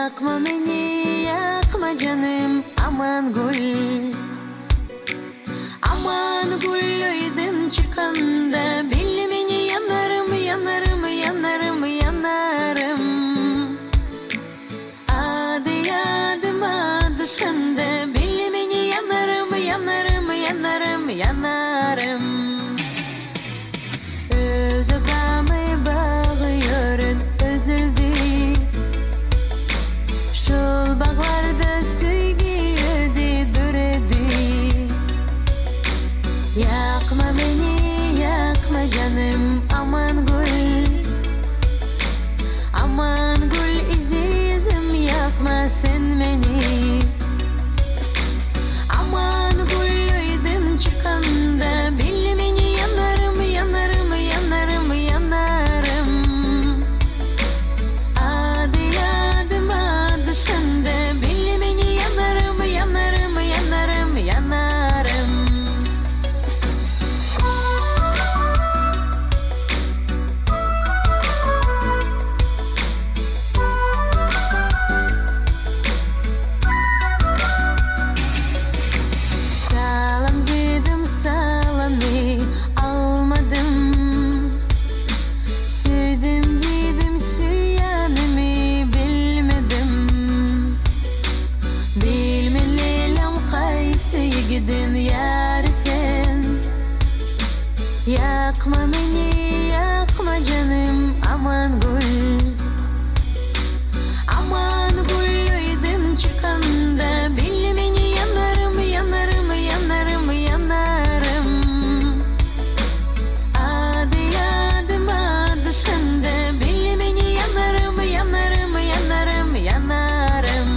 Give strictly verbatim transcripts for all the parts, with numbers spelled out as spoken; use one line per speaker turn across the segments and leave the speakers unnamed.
Yakma beni, yakma canım, aman gül. Aman gülüydün çıkanda, billi beni yanarım, yanarım, yanarım, yanarım. Adı adıma düşende, billi beni yanarım, yanarım, yanarım, yanarım. Özü bağımı bağıyorun, özüldü. Şol bağlarda süygüydü, düredi. Yakma beni, yakma canım, aman gül. Aman gül izizim, yakma sen beni. Aman gülüydün çıkanda, billi beni yanarım, yanarım, yanarım, yanarım. Adı adıma düşende, billi beni yanarım, yanarım, yanarım, yanarım. Salam dedim, salamı almadım. Süydüm dedim, süyanımı bilmedim. Bilmeliyim kaysı gidin yar sen. Yakma beni, yakma canım, aman gül. Aman gülüydün çıkanda, billi beni yanarım, yanarım, yanarım, yanarım. Adı adıma düşende, billi beni yanarım, yanarım, yanarım, yanarım.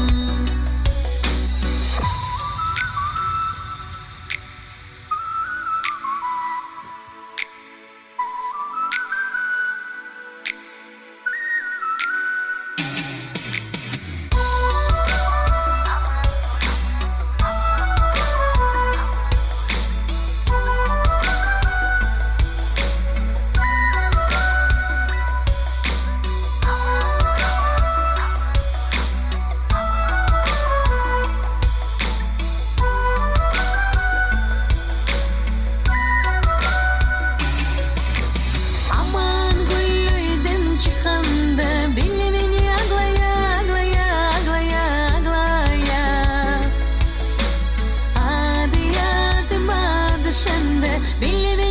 Aman gülüydün çıkanda, billi beni aglaya, aglaya, aglaya, aglaya. Adı adıma düşende, billi beni